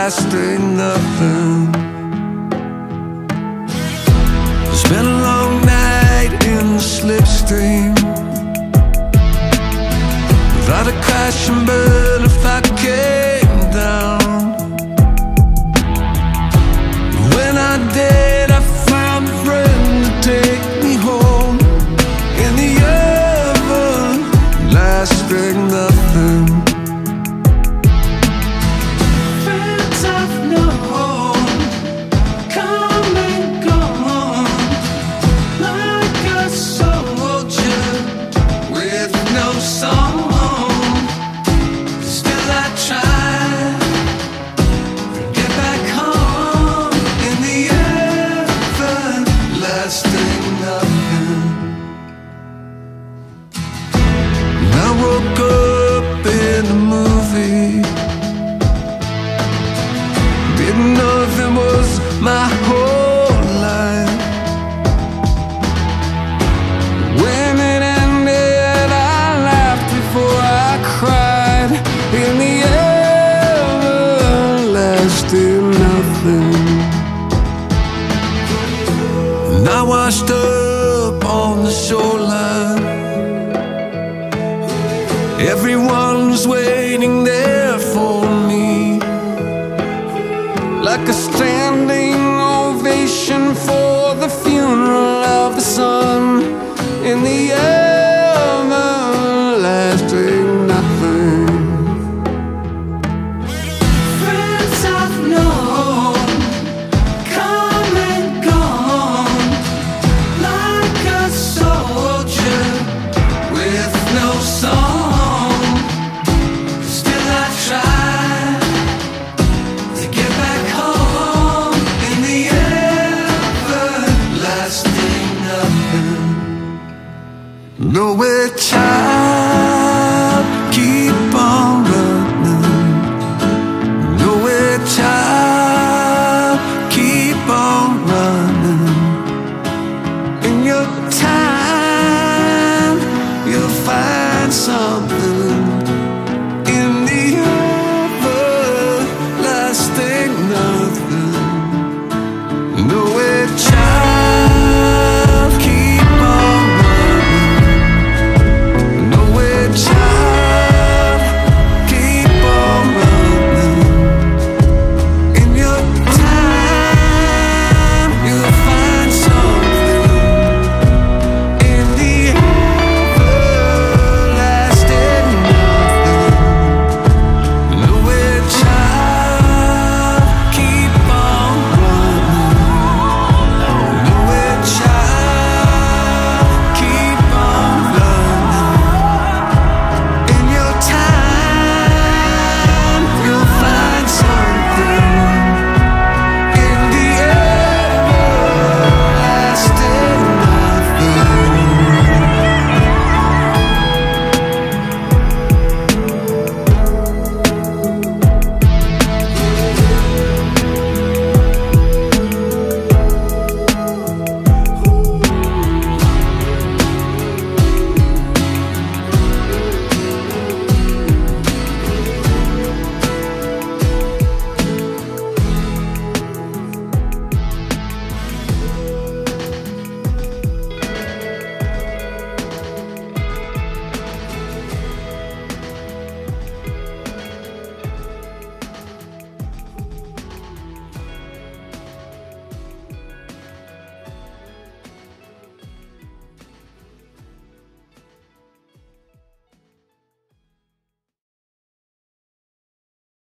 lasting nothing. It's been a long night in the slipstream, without a crashing bird if I came down. When I did, I found a friend to take me home. In the everlasting nothing. Friends I've known come and gone, like a soldier with no song. Still I try to get back home. In the everlasting nothing. I woke up in a movie, didn't know if it was my whole life. When it ended, I laughed before I cried. In the everlasting nothing. And I washed up on the shoreline. Everyone's waiting there for me, like a stranger